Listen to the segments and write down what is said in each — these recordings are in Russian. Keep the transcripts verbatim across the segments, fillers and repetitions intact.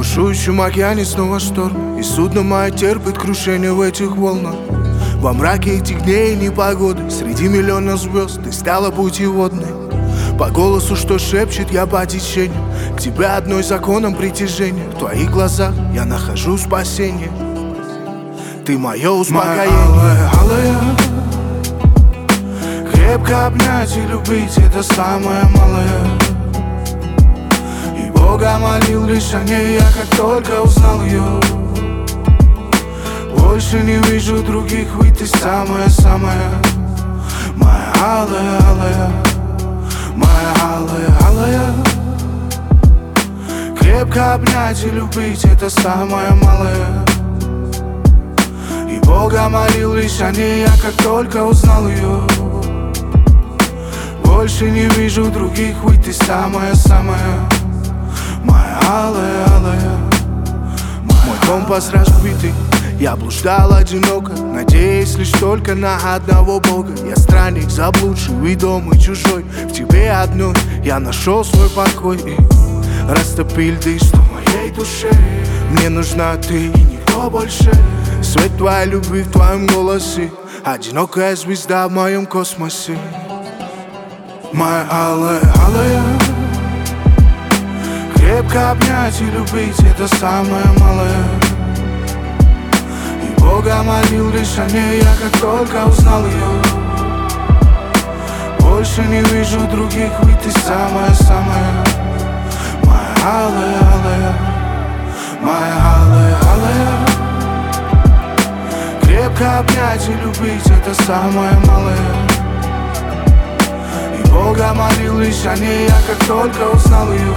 бушующем океане снова шторм, и судно мое терпит крушение в этих волнах. Во мраке этих дней и непогоды, среди миллиона звезд ты стала путеводной. По голосу, что шепчет, я по течению к тебе одной законом притяжения. В твоих глазах я нахожу спасение. Ты мое успокоение. Моя алая, алая. Крепко обнять и любить — это самое малое. И Бога молил лишь о ней я, как только узнал ее. Больше не вижу других, ведь ты самая-самая. Моя алая, алая. Моя алая, алая. Крепко обнять и любить — это самое малое. И Бога молил лишь о ней я, как только узнал ее. Больше не вижу других, ведь ты самая-самая. Моя алая, алая. Мой компас разбитый, я блуждал одиноко, надеясь лишь только на одного Бога. Я странник, заблудший, ведомый, чужой. В тебе одной я нашел свой покой и растопил дышь в моей душе. Мне нужна ты и никто больше. Свет твоей любви в твоем голосе, одинокая звезда в моем космосе. Моя алая, алая. Крепко обнять и любить — это самое малое. И Бога молил лишь о ней я, как только узнал ее. Больше не вижу других, ведь ты самая-самая. Моя алая, алая. Моя алая, алая. Крепко обнять и любить — это самое малое. Бога молил лишь о ней я, как только узнал ее.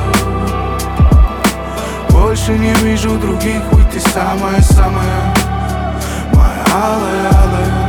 Больше не вижу других, ведь ты самая-самая. Моя алая, алая.